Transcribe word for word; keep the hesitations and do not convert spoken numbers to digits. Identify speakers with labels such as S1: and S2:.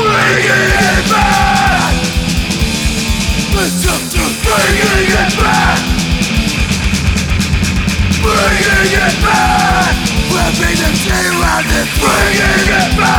S1: Bringing it back. It's up to bringing it back. Bringing it back. We're being the team around it. Bringing it back.